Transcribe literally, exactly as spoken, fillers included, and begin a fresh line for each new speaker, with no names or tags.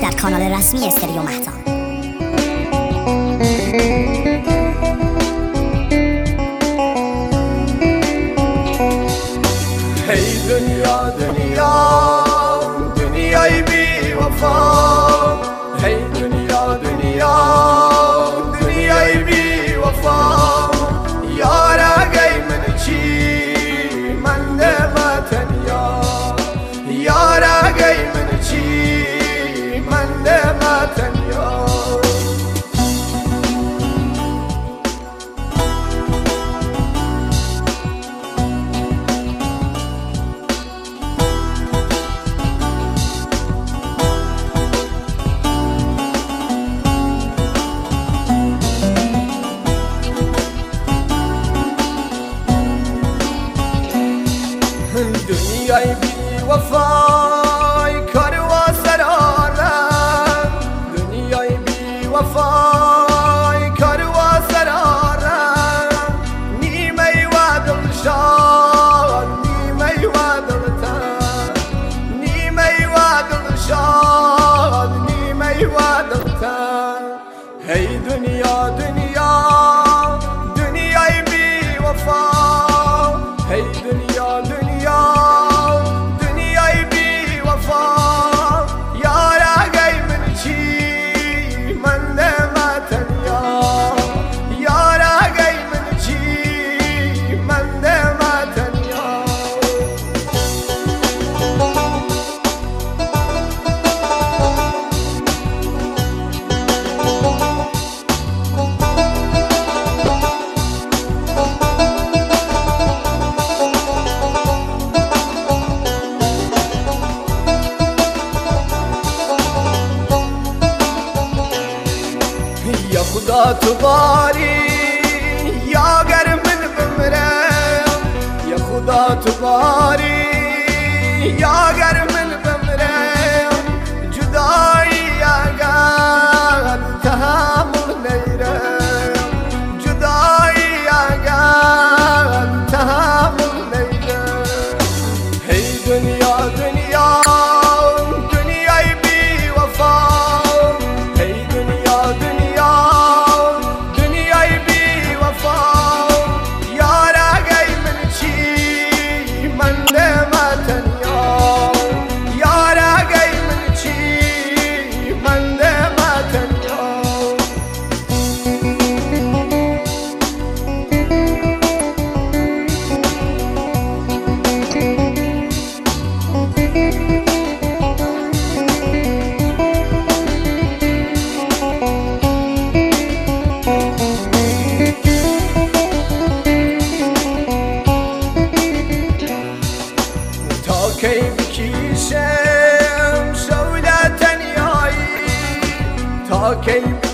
در کانال رسمی استریو مهتاب.
هی دنیا دنیا دنیای بی وفا، هی دنیا دنیا دنیای بی وفا، یارا گی من چی من ما تنیا، یارا گی من چی من ما تنیا. دنیای بی وفای کار و سرارم، دنیای بی وفای کار و سرارم، نیمه و دلشان نیمه و دلتن، نیمه و دلشان نیمه و دلتن. هی دنیا دنیا دنیای بی وفا، هی دنیا دنیا دنیای بی وفا، یارا گی من چی من ما تنیا، یارا گی من چی من ما تنیا. یا خدا تو باری یا گر من بمرم، یا خدا تو باری یا گر من بمرم، جدایی اگر تحمل نیرم، جدایی اگر تحمل نیرم. هی دنیا دنیا دنیای بی وفا، هی دنیا دنیا دنیای بی وفا، یارا گی من چی من ما تنیا، یارا گی من چی من ما تنیا. تا کی بکشم شوله تنیایی، تا کی